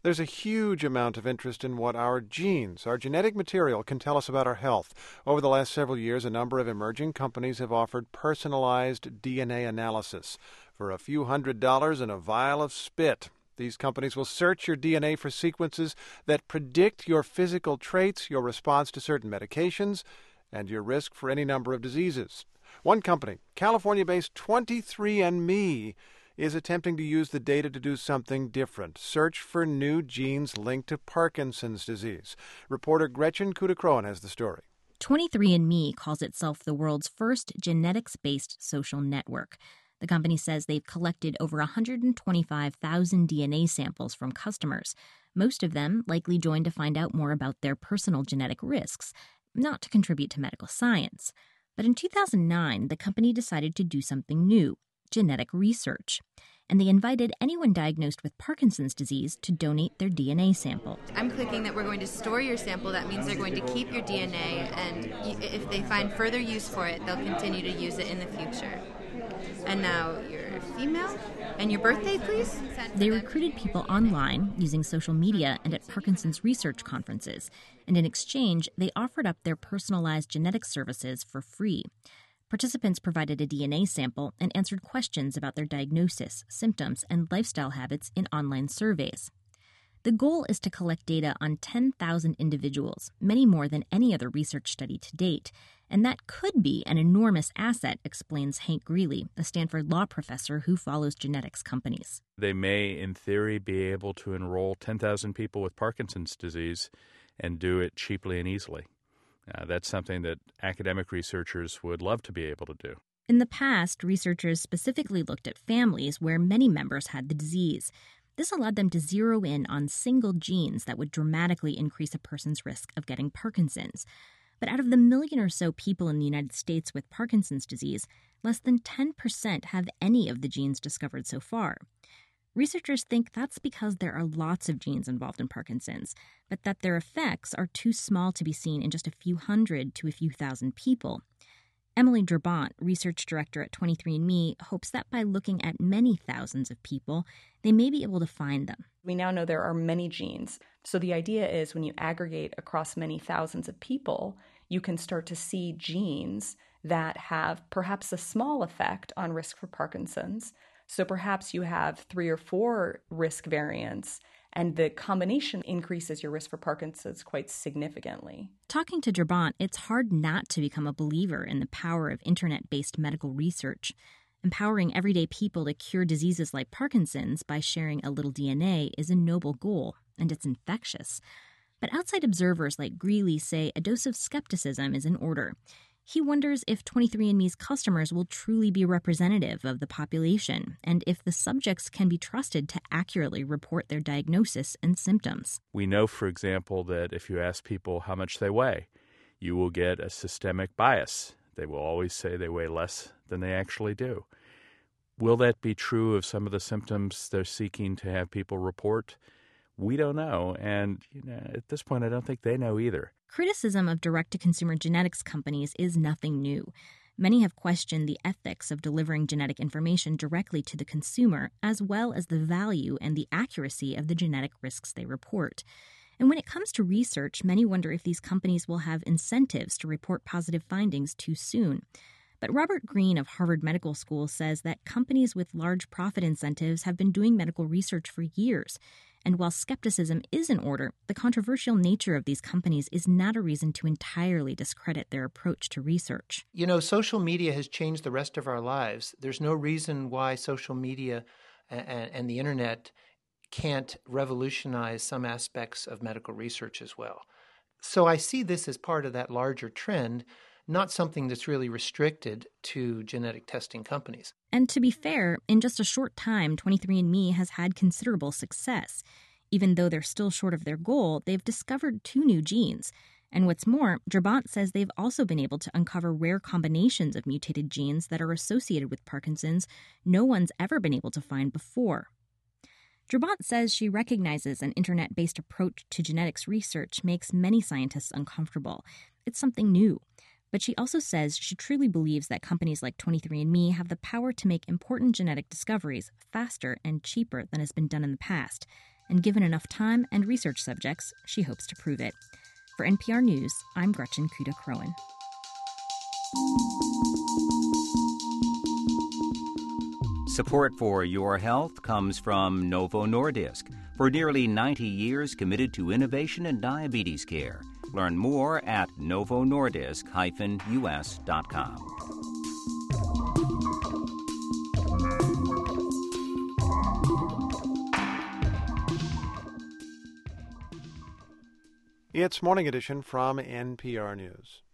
There's a huge amount of interest in what our genes, our genetic material, can tell us about our health. Over the last several years, a number of emerging companies have offered personalized DNA analysis for a few $100s and a vial of spit. These companies will search your DNA for sequences that predict your physical traits, your response to certain medications, and your risk for any number of diseases. One company, California-based 23andMe, is attempting to use the data to do something different, search for new genes linked to Parkinson's disease. Reporter Gretchen Kudakroen has the story. 23andMe calls itself the world's first genetics-based social network. The company says they've collected over 125,000 DNA samples from customers. Most of them likely joined to find out more about their personal genetic risks, not to contribute to medical science. But in 2009, the company decided to do something new, genetic research. And they invited anyone diagnosed with Parkinson's disease to donate their DNA sample. I'm clicking that we're going to store your sample. That means they're going to keep your DNA, and if they find further use for it, they'll continue to use it in the future. And now you're female? And your birthday, please? They recruited people online using social media and at Parkinson's research conferences. And in exchange, they offered up their personalized genetic services for free. Participants provided a DNA sample and answered questions about their diagnosis, symptoms, and lifestyle habits in online surveys. The goal is to collect data on 10,000 individuals, many more than any other research study to date. And that could be an enormous asset, explains Hank Greeley, a Stanford law professor who follows genetics companies. They may, in theory, be able to enroll 10,000 people with Parkinson's disease and do it cheaply and easily. That's something that academic researchers would love to be able to do. In the past, researchers specifically looked at families where many members had the disease. This allowed them to zero in on single genes that would dramatically increase a person's risk of getting Parkinson's. But out of the million or so people in the United States with Parkinson's disease, less than 10% have any of the genes discovered so far. Researchers think that's because there are lots of genes involved in Parkinson's, but that their effects are too small to be seen in just a few hundred to a few thousand people. Emily Drabant, research director at 23andMe, hopes that by looking at many thousands of people, they may be able to find them. We now know there are many genes. So the idea is when you aggregate across many thousands of people, you can start to see genes that have perhaps a small effect on risk for Parkinson's. So perhaps you have 3 or 4 risk variants, and the combination increases your risk for Parkinson's quite significantly. Talking to Drabant, it's hard not to become a believer in the power of internet-based medical research. Empowering everyday people to cure diseases like Parkinson's by sharing a little DNA is a noble goal, and it's infectious. But outside observers like Greeley say a dose of skepticism is in order. He wonders if 23andMe's customers will truly be representative of the population and if the subjects can be trusted to accurately report their diagnosis and symptoms. We know, for example, that if you ask people how much they weigh, you will get a systemic bias. They will always say they weigh less than they actually do. Will that be true of some of the symptoms they're seeking to have people report? We don't know, and at this point, I don't think they know either. Criticism of direct-to-consumer genetics companies is nothing new. Many have questioned the ethics of delivering genetic information directly to the consumer, as well as the value and the accuracy of the genetic risks they report. And when it comes to research, many wonder if these companies will have incentives to report positive findings too soon. But Robert Green of Harvard Medical School says that companies with large profit incentives have been doing medical research for years. And while skepticism is in order, the controversial nature of these companies is not a reason to entirely discredit their approach to research. Social media has changed the rest of our lives. There's no reason why social media and the internet can't revolutionize some aspects of medical research as well. So I see this as part of that larger trend, not something that's really restricted to genetic testing companies. And to be fair, in just a short time, 23andMe has had considerable success. Even though they're still short of their goal, they've discovered 2 new genes. And what's more, Drabant says they've also been able to uncover rare combinations of mutated genes that are associated with Parkinson's no one's ever been able to find before. Drabant says she recognizes an internet-based approach to genetics research makes many scientists uncomfortable. It's something new. But she also says she truly believes that companies like 23andMe have the power to make important genetic discoveries faster and cheaper than has been done in the past. and given enough time and research subjects, she hopes to prove it. For NPR News, I'm Gretchen Kuda-Crowan. Support for Your Health comes from Novo Nordisk, for nearly 90 years committed to innovation in diabetes care. Learn more at novonordisk-us.com. It's Morning Edition from NPR News.